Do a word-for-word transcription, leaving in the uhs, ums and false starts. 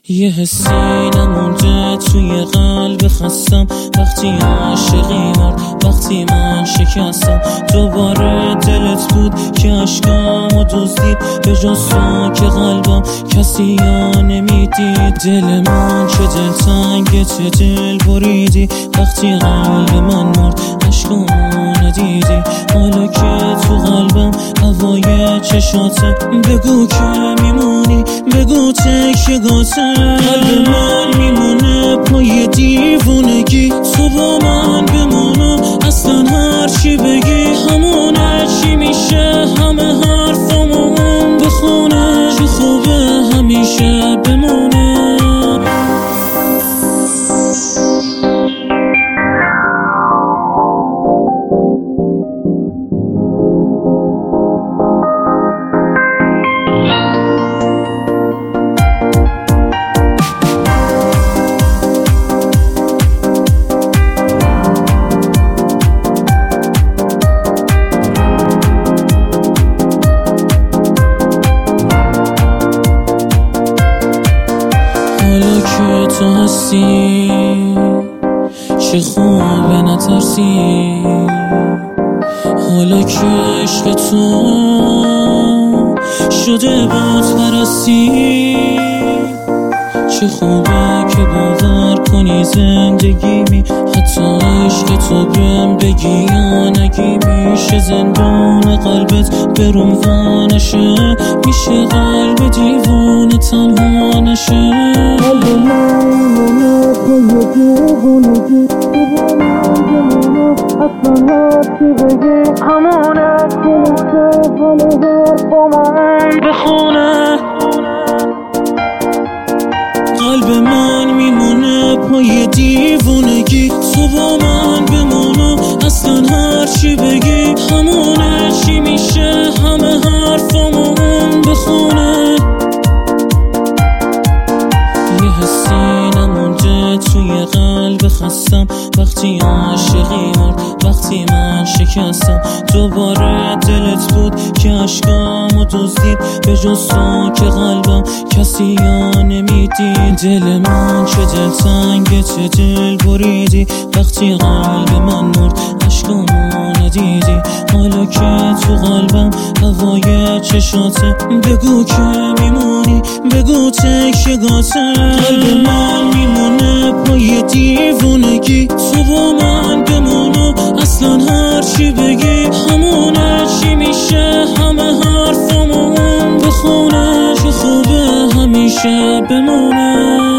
یه حسی نمونده توی قلب خستم، وقتی عاشقی مرد، وقتی من شکستم. دوباره دلت بود که عشقامو دزدید، به جز تو که قلبم کسی یا نمیدید. دل من چه دلتنگه، چه دل بریدی، وقتی قلب من مرد عشقامو ندیدی. حالا که تو قلبم هوای چشاته، بگو که میمونی، بگو تکیه گاته. قلب من میمونه پای دیوونگی، تو با من بمونم اصلا هر چی بگی همونه. چی میشه همه حرفامو بخونه، چه خوبه همیشه بمونه. حالا که تو هستی چه خوبه نترسی، حالا که عشق تو شده بت پرستی. چه خوبه که باور کنی زندگیمی، حتی عشق تو بهم بگی یا نگی. میشه زندون قلبت بروم و نشه، میشه قلب دیوونه تنها نشه. قلب من میمونه توی دیوونگی، اصلا هر چی بگی همونه. که میشه حال حرفامو بخونه. قلب من میمونه پای دیوونگی، تو با من بمونم اصلا هر چی بگی همونه. چی میشه همه حرفامو بخونه. یه حسی نمونده توی قلب خستم، وقتی عاشقی مرد، وقتی من شکستم. دوباره دلت بود که عشقامو دزدید، به جز تو که قلبم کسی یا نمیدید. دل من چه دلتنگه، چه دل بریدی، وقتی قلب من مرد عشقامو ندیدی. حالا که تو قلبم هوای چشاته، بگو که میمونی، بگو تکیه گاته. قلب من میمونه پای دیوونگی، تو با من بمونم اصلا هر چی بگی همونه. چی میشه همه حرفامو بخونه، چه خوبه همیشه بمونه.